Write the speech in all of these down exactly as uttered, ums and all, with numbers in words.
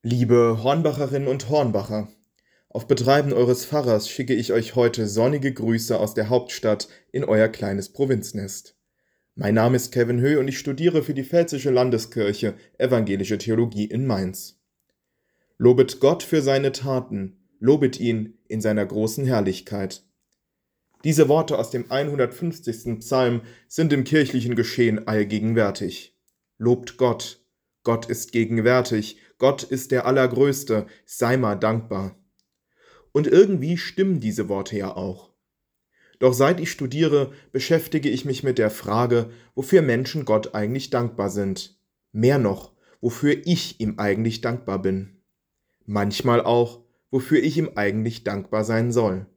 Liebe Hornbacherinnen und Hornbacher, auf Betreiben eures Pfarrers schicke ich euch heute sonnige Grüße aus der Hauptstadt in euer kleines Provinznest. Mein Name ist Kevin Höh und ich studiere für die Pfälzische Landeskirche Evangelische Theologie in Mainz. Lobet Gott für seine Taten, lobet ihn in seiner großen Herrlichkeit. Diese Worte aus dem hundertfünfzigsten Psalm sind im kirchlichen Geschehen allgegenwärtig. Lobt Gott, Gott ist gegenwärtig, Gott ist der Allergrößte, sei mal dankbar. Und irgendwie stimmen diese Worte ja auch. Doch seit ich studiere, beschäftige ich mich mit der Frage, wofür Menschen Gott eigentlich dankbar sind. Mehr noch, wofür ich ihm eigentlich dankbar bin. Manchmal auch, wofür ich ihm eigentlich dankbar sein soll.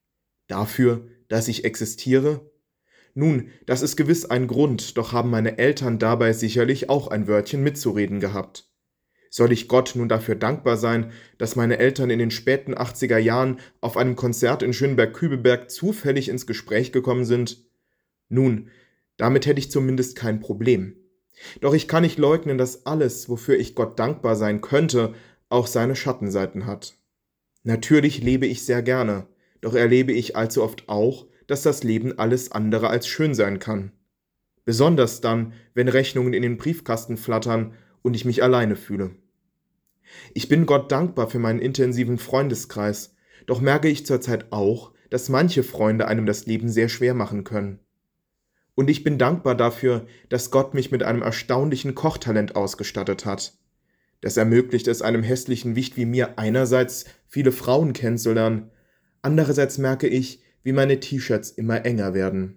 Dafür, dass ich existiere? Nun, das ist gewiss ein Grund, doch haben meine Eltern dabei sicherlich auch ein Wörtchen mitzureden gehabt. Soll ich Gott nun dafür dankbar sein, dass meine Eltern in den späten achtziger Jahren auf einem Konzert in Schöneberg-Kübelberg zufällig ins Gespräch gekommen sind? Nun, damit hätte ich zumindest kein Problem. Doch ich kann nicht leugnen, dass alles, wofür ich Gott dankbar sein könnte, auch seine Schattenseiten hat. Natürlich lebe ich sehr gerne, doch erlebe ich allzu oft auch, dass das Leben alles andere als schön sein kann. Besonders dann, wenn Rechnungen in den Briefkasten flattern und ich mich alleine fühle. Ich bin Gott dankbar für meinen intensiven Freundeskreis, doch merke ich zurzeit auch, dass manche Freunde einem das Leben sehr schwer machen können. Und ich bin dankbar dafür, dass Gott mich mit einem erstaunlichen Kochtalent ausgestattet hat. Das ermöglicht es einem hässlichen Wicht wie mir einerseits, viele Frauen kennenzulernen, andererseits merke ich, wie meine T-Shirts immer enger werden.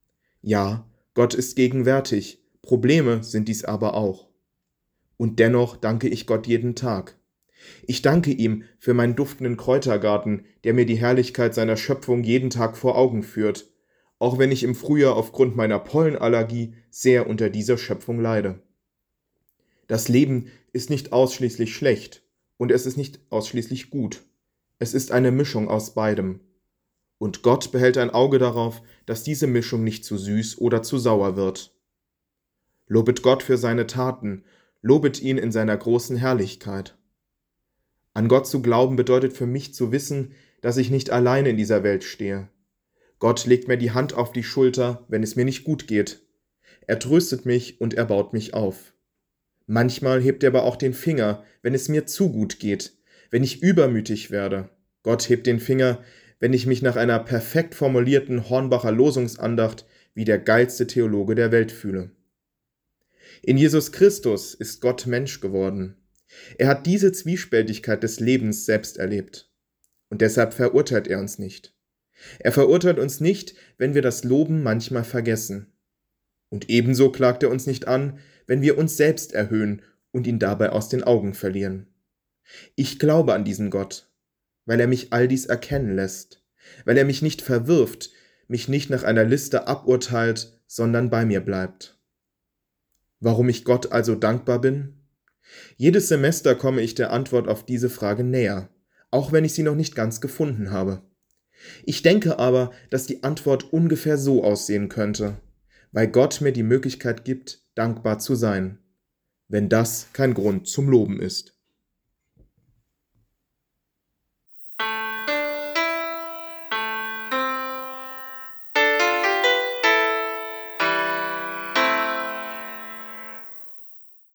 Ja, Gott ist gegenwärtig, Probleme sind dies aber auch. Und dennoch danke ich Gott jeden Tag. Ich danke ihm für meinen duftenden Kräutergarten, der mir die Herrlichkeit seiner Schöpfung jeden Tag vor Augen führt, auch wenn ich im Frühjahr aufgrund meiner Pollenallergie sehr unter dieser Schöpfung leide. Das Leben ist nicht ausschließlich schlecht und es ist nicht ausschließlich gut. Es ist eine Mischung aus beidem. Und Gott behält ein Auge darauf, dass diese Mischung nicht zu süß oder zu sauer wird. Lobet Gott für seine Taten, lobet ihn in seiner großen Herrlichkeit. An Gott zu glauben bedeutet für mich zu wissen, dass ich nicht alleine in dieser Welt stehe. Gott legt mir die Hand auf die Schulter, wenn es mir nicht gut geht. Er tröstet mich und er baut mich auf. Manchmal hebt er aber auch den Finger, wenn es mir zu gut geht, wenn ich übermütig werde. Gott hebt den Finger, wenn ich mich nach einer perfekt formulierten Hornbacher Losungsandacht wie der geilste Theologe der Welt fühle. In Jesus Christus ist Gott Mensch geworden. Er hat diese Zwiespältigkeit des Lebens selbst erlebt. Und deshalb verurteilt er uns nicht. Er verurteilt uns nicht, wenn wir das Loben manchmal vergessen. Und ebenso klagt er uns nicht an, wenn wir uns selbst erhöhen und ihn dabei aus den Augen verlieren. Ich glaube an diesen Gott, weil er mich all dies erkennen lässt, weil er mich nicht verwirft, mich nicht nach einer Liste aburteilt, sondern bei mir bleibt. Warum ich Gott also dankbar bin? Jedes Semester komme ich der Antwort auf diese Frage näher, auch wenn ich sie noch nicht ganz gefunden habe. Ich denke aber, dass die Antwort ungefähr so aussehen könnte, weil Gott mir die Möglichkeit gibt, dankbar zu sein, wenn das kein Grund zum Loben ist.